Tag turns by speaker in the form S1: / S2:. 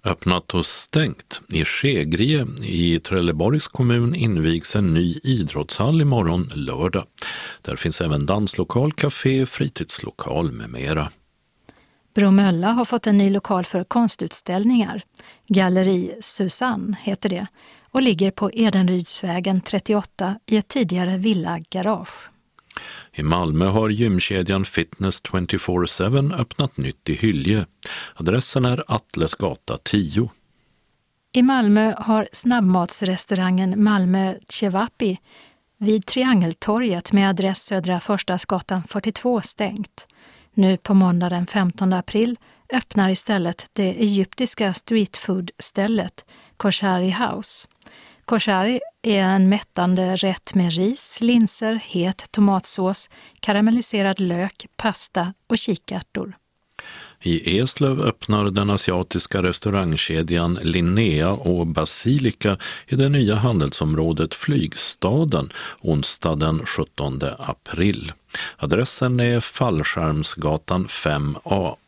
S1: Öppnat och stängt. I Skegrie i Trelleborgs kommun invigs en ny idrottshall imorgon lördag. Där finns även danslokal, café, fritidslokal med mera.
S2: Bromölla har fått en ny lokal för konstutställningar. Galleri Susanne heter det och ligger på Edenrydsvägen 38 i ett tidigare villagarage.
S1: I Malmö har gymkedjan Fitness 24/7 öppnat nytt i Hylje. Adressen är Atlesgata 10.
S2: I Malmö har snabbmatsrestaurangen Malmö Cevapi vid Triangeltorget med adress Södra Förstadsgatan 42 stängt. Nu på måndag den 15 april öppnar istället det egyptiska streetfood-stället Koshari House. Koshari är en mättande rätt med ris, linser, het tomatsås, karamelliserad lök, pasta och kikärtor.
S1: I Eslöv öppnar den asiatiska restaurangkedjan Linnea och Basilika i det nya handelsområdet Flygstaden onsdag den 17 april. Adressen är Fallskärmsgatan 5A.